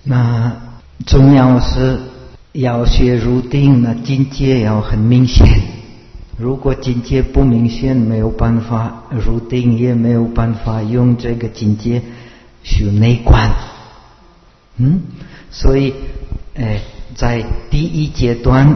那重要是要学入定，那境界要很明显。如果境界不明显，没有办法入定，也没有办法用这个境界修内观。所以在第一阶段，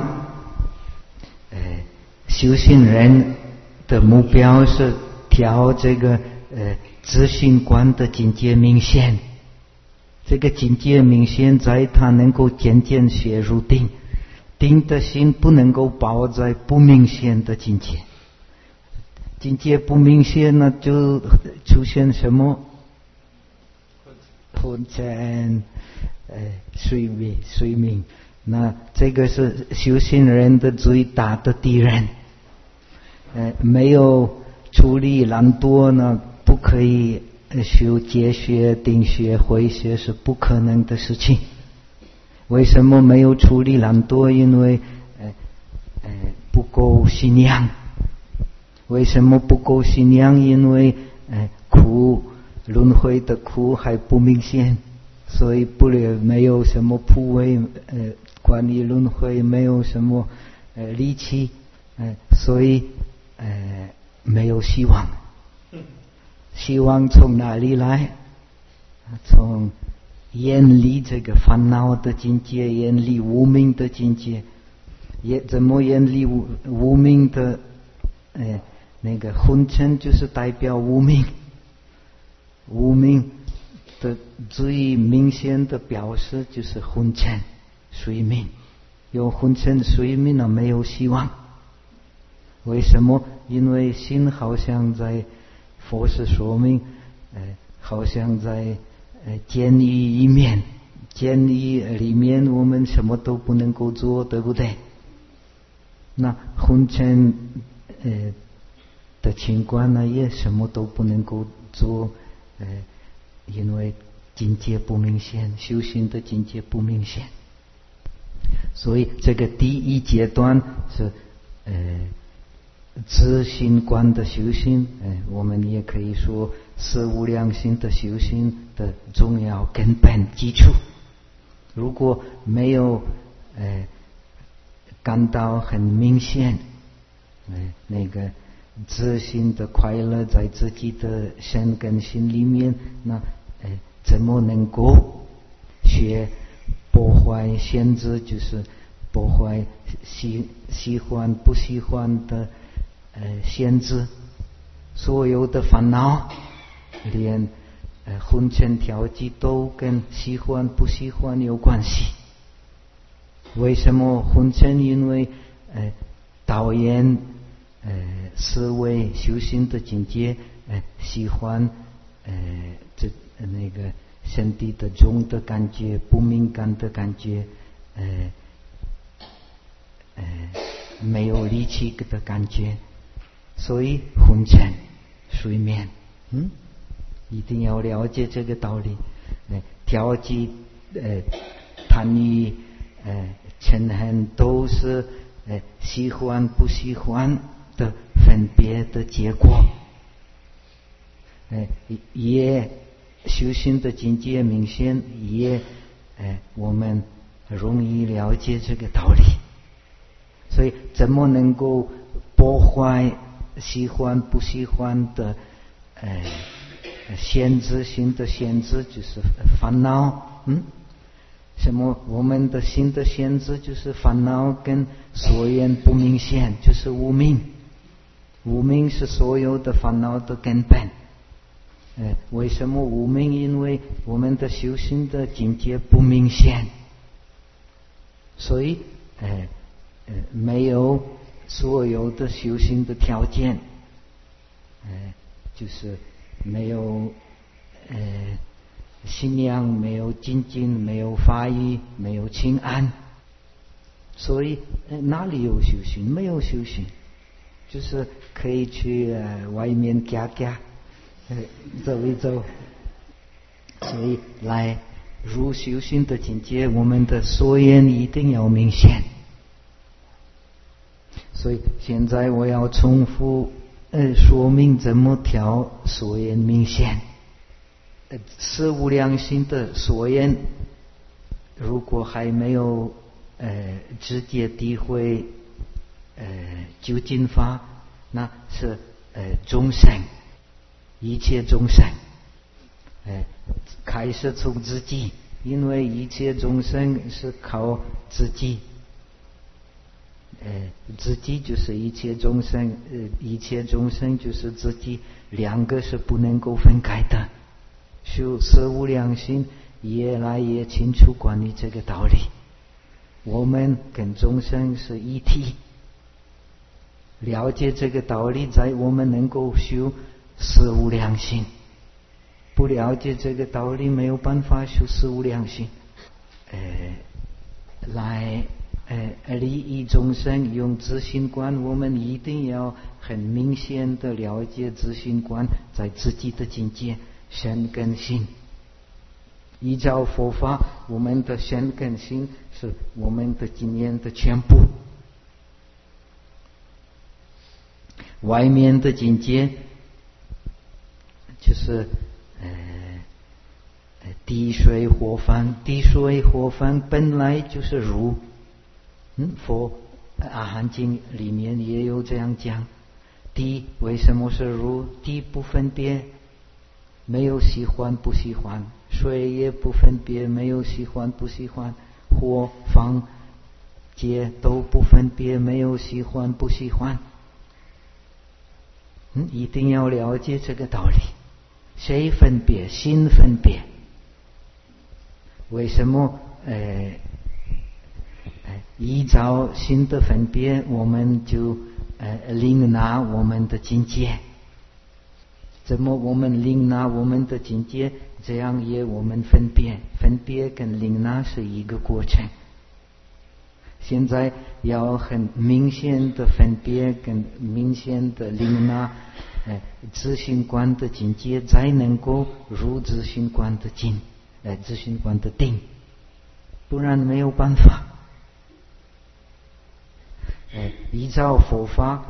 修行人的目标是调这个自性观的境界明显。这个境界明显，在他能够渐渐学入定，定的心不能够抱在不明显的境界。境界不明显呢，就出现什么昏沉、睡眠。那这个是修行人的最大的敌人。没有处理懒惰呢，不可以修戒学、定学、慧学，是不可能的事情。为什么没有处理懒惰？因为不够信仰。为什么不够信仰？因为苦，轮回的苦还不明显，所以没有什么部位关于轮回，没有什么力气，所以没有希望。希望从哪里来？从远离这个烦恼的境界，远离无明的境界。怎么远离无明的？那个昏沉就是代表无明。无明的最明显的表示就是昏沉、睡眠。有昏沉、睡眠呢，没有希望。为什么？因为心好像在佛是说明，好像在监狱里面，监狱里面我们什么都不能够做，对不对？那昏沉的情况呢，也什么都不能够做，因为境界不明显，修行的境界不明显。所以这个第一阶段是自性观的修行，我们也可以说是无量心的修行的重要根本基础。如果没有感到很明显，那个自性的快乐在自己的身跟心里面，那怎么能够学破坏限制，就是破坏喜欢不喜欢的限制。所有的烦恼，连昏沉调剂都跟喜欢不喜欢有关系。为什么昏沉？因为导演思维修行的境界，喜欢那个身体的重的感觉，不敏感的感觉，没有力气的感觉，所以昏沉、睡眠，一定要了解这个道理。调剂、贪欲、嗔恨都是喜欢不喜欢的分别的结果。也修行的境界明显，也我们容易了解这个道理。所以怎么能够破坏喜欢不喜欢的限制性的限制，就是烦恼。什么？我们的心的限制就是烦恼跟所缘不明显，就是无明。无明是所有的烦恼的根本。为什么无明？因为我们的修行的境界不明显，所以没有所有的修行的条件，就是没有信仰，没有精进，没有法语，没有清安。所以哪里有修行？没有修行，就是可以去外面嘎嘎走一走。所以来入修行的境界，我们的所缘一定要明显。所以现在我要重复说明怎么调所缘明显。是无量心的所缘如果还没有直接体会究竟法，那是众生，一切众生开始从自己，因为一切众生是靠自己，自己就是一切众生，一切众生就是自己，两个是不能够分开的。修四无量心越来越清楚关于这个道理，我们跟众生是一体，了解这个道理，在我们能够修四无量心，不了解这个道理没有办法修四无量心。来利益众生用自性观，我们一定要很明显的了解自性观在自己的境界身跟心。依照佛法，我们的身跟心是我们的经验的全部，外面的境界就是地水火风，地水火风本来就是如，佛阿含经里面也有这样讲。地为什么是如？地不分别，没有喜欢不喜欢；水也不分别，没有喜欢不喜欢；火风界都不分别，没有喜欢不喜欢。一定要了解这个道理。谁分别？心分别。为什么依照心的分别，我们就领纳我们的境界？怎么我们领纳我们的境界？这样也我们分别，分别跟领纳是一个过程。现在要很明显的分别跟明显的领纳自性观的境界，才能够入自性观的境，自性观的定，不然没有办法。依照佛法，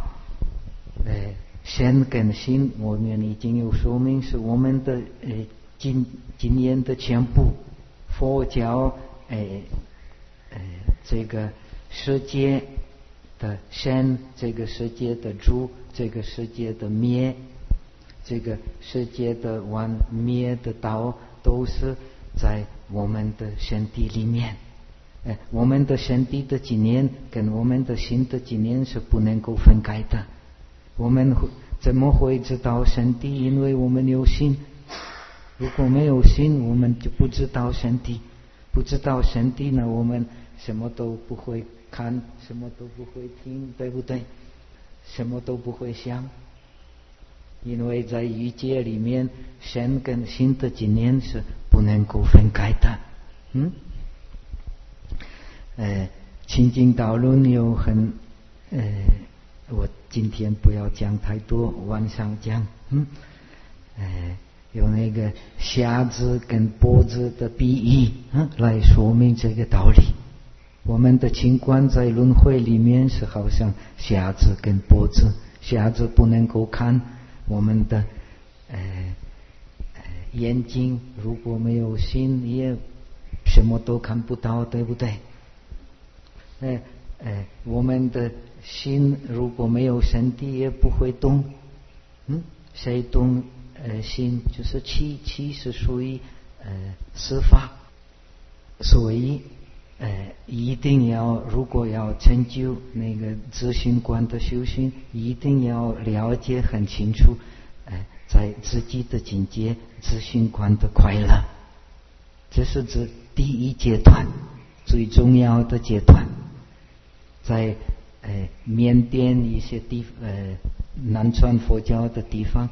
身跟心我们已经有说明，是我们的经验的全部。佛教这个世界的生，这个世界的住，这个世界的灭，这个世界的完灭的道，都是在我们的身体里面。我们的身体的经验跟我们的心的经验是不能够分开的。我们怎么会知道身体？因为我们有心。如果没有心，我们就不知道身体。不知道身体呢，我们什么都不会看，什么都不会听，对不对？什么都不会想。因为在欲界里面，身跟心的经验是不能够分开的。清净道论有很我今天不要讲太多，晚上讲。有那个瞎子跟脖子的比喻来说明这个道理。我们的情观在轮回里面是好像瞎子跟脖子，瞎子不能够看，我们的眼睛如果没有心也什么都看不到，对不对？我们的心如果没有身体也不会动。谁动心？就是气，气是属于四法。所以一定要，如果要成就那个自性观的修行，一定要了解很清楚在自己的境界自性观的快乐。这是指第一阶段，最重要的阶段。在缅甸一些南传佛教的地方，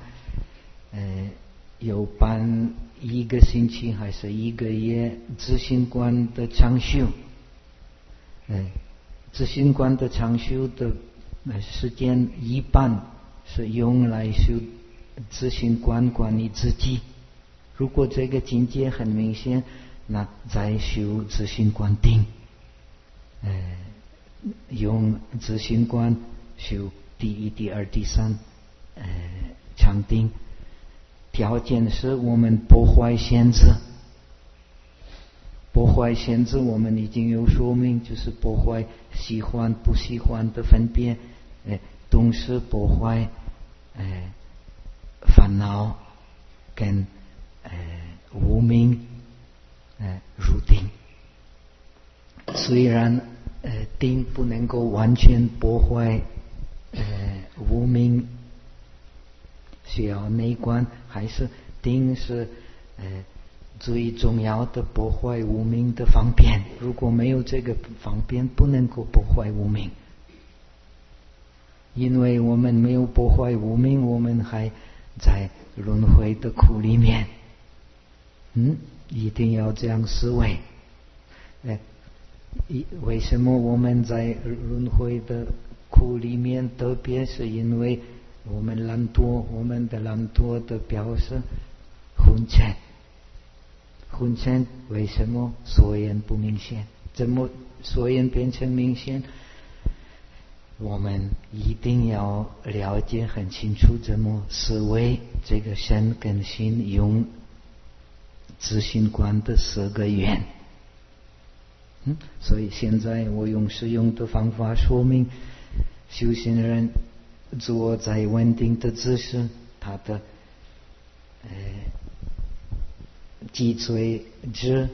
有办1个星期还是1个月自性观的长修。自性观的长修的时间一半是用来修自性观关于自己。如果这个境界很明显，那再修自性观定。用自性观修第1、第2、第3禅定。条件是我们破坏限制， 破坏限制我们已经有说明，就是破坏喜欢不喜欢的分别，同时破坏烦恼跟无明入定。虽然定不能够完全破坏无明，需要内观，还是定是最重要的破坏无明的方便。如果没有这个方便，不能够破坏无明。因为我们没有破坏无明，我们还在轮回的苦里面。一定要这样思维。为什么我们在轮回的苦里面？特别是因为我们懒惰，我们的懒惰的表示昏沉。昏沉为什么所言不明显？怎么所言变成明显？我们一定要了解很清楚怎么思维这个身跟心，用自信观的4个缘。所以现在我用实用的方法说明，修行人坐在稳定的姿势，他的脊椎直，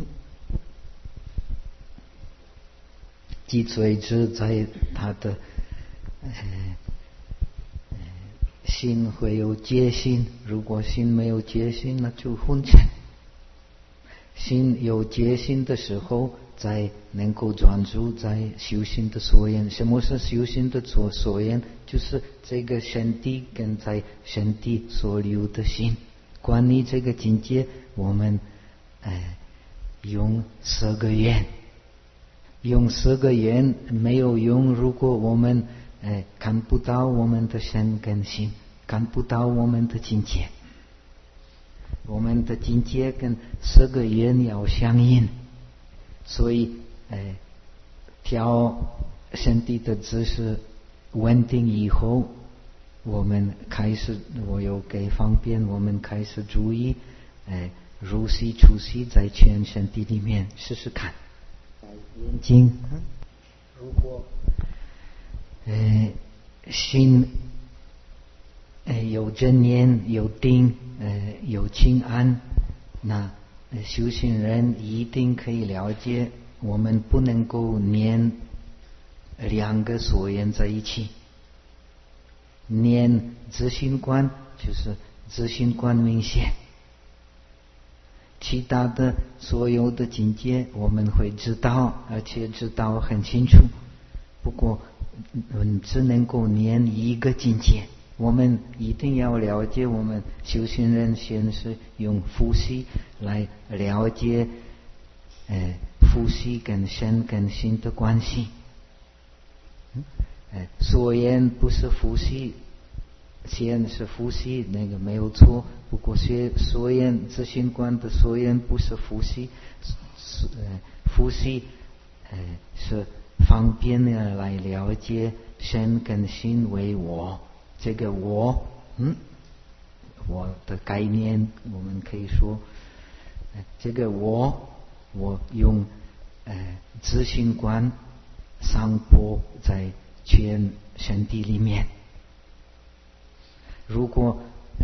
脊椎直在他的心会有戒心。如果心没有戒心，那就昏沉。心有戒心的时候，才能够专注在修行的所缘。什么是修行的所缘？就是这个身体跟在身体所留的心。关于这个境界，我们用4个缘，用4个缘没有用。如果我们看不到我们的身跟心，看不到我们的境界，我们的境界跟4个缘要相应。所以调身体的姿势稳定以后，我们开始，我有给方便，我们开始注意入息出息在全身体里面，试试看。眼睛，如果心有正念，有定，有清安，那修行人一定可以了解，我们不能够念2个所缘在一起。念自信观就是自信观明显，其他的所有的境界我们会知道，而且知道很清楚。不过只能够念1个境界。我们一定要了解，我们修行人先是用呼吸来了解呼吸跟身跟心的关系。所言不是呼吸，先是呼吸，那个没有错。不过所言自信观的所言不是呼吸，呼吸是方便的来了解身跟心为我。这个我的概念，我们可以说这个我用自信观上播在全身体里面。如果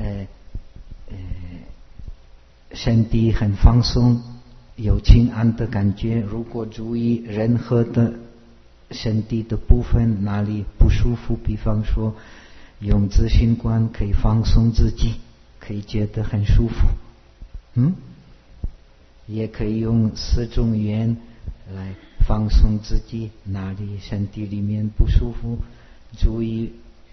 身体很放松，有清安的感觉，如果注意任何的身体的部分哪里不舒服，比方说用自信观可以放松自己，可以觉得很舒服。也可以用4种语言来放松自己，哪里身体里面不舒服，注意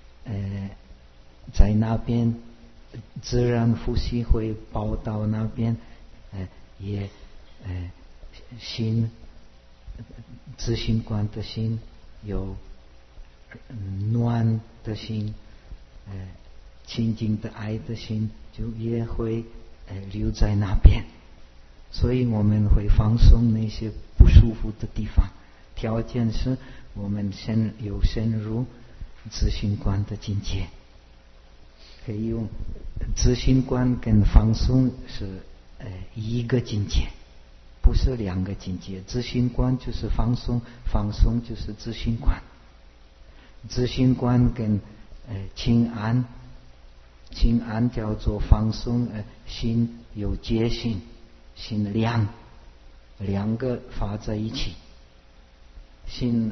在那边自然呼吸会跑到那边，也心自信观的心有暖的心，清净的爱的心就也会留在那边。所以我们会放松那些不舒服的地方。条件是我们深入自信观的境界，可以用自信观跟放松是1个境界， 不是两个境界。自信观就是放松，放松就是自信观。自信观跟清安，清安叫做放松，心有觉性，心亮，两个发在一起。心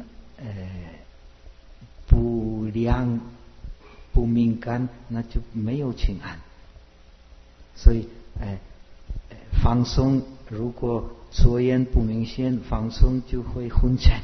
不亮不敏感，那就没有清安。所以放松，如果所言不明显，放松就会昏沉。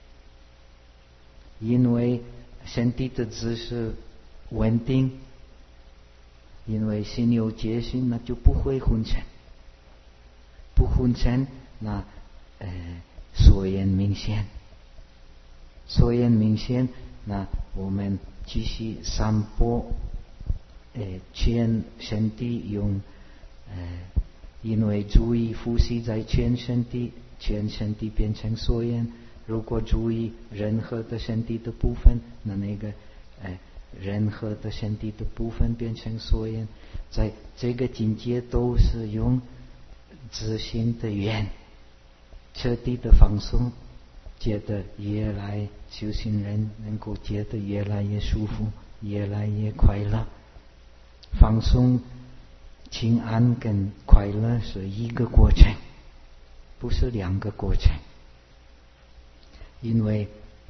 因为身体的姿势稳定，因为心有觉性，那就不会昏沉。不昏沉，那所言明显。所言明显，那我们继续散播全身体用因为注意呼吸在全身体，全身体变成所言。如果注意任何的身体的部分，那个任何的身体的部分变成所言。在这个境界都是用自信的缘，彻底的放松，觉得越来修行人能够觉得越来越舒服，越来越快乐。放松、清安跟快乐是一个过程，不是两个过程。因为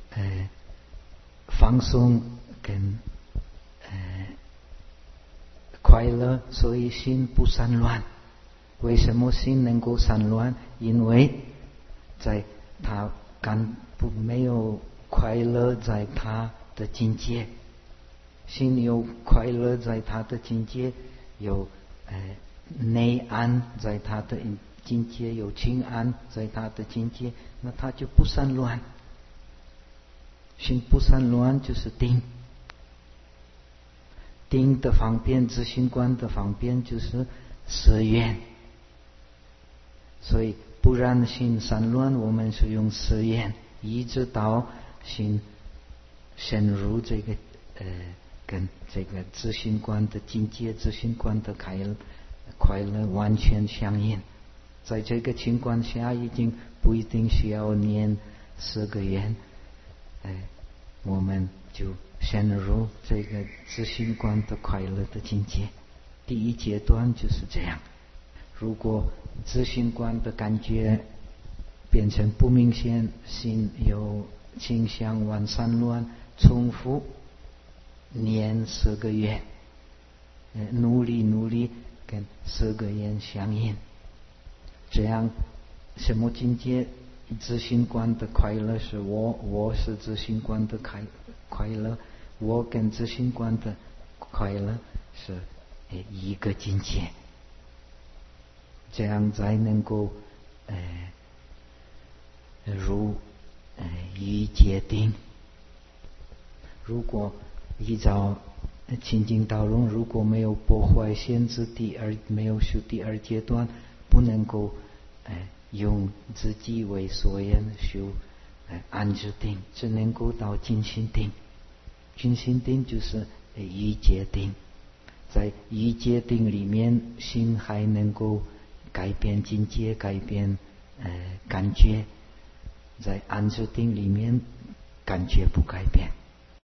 放松跟快乐，所以心不散乱。为什么心能够散乱？因为在他没有快乐在他的境界，心有快乐在他的境界，有内安在他的境界，有清安在他的境界，那他就不散乱。心不散乱就是定。定的方便，自信观的方便就是誓愿。所以不让心散乱，我们是用誓愿，一直到心深入这个跟这个自信观的境界，自信观的快乐完全相应。在这个情况下，已经不一定需要念4个愿，我们就深入这个自信观的快乐的境界。第一阶段就是这样。如果自信观的感觉变成不明显，心有倾向往散乱，重复念4个愿，努力跟4个愿相应。这样什么境界？自信观的快乐是我是自信观的快乐，我跟自信观的快乐是一个境界。这样才能够如一界定。如果依照清净道论，如果没有破坏限制没有修第2阶段，不能够用自己为所缘修安置定，只能够到净心定。净心定就是一界定。在一界定里面，心还能够改变境界，改变感觉。在安置定里面，感觉不改变。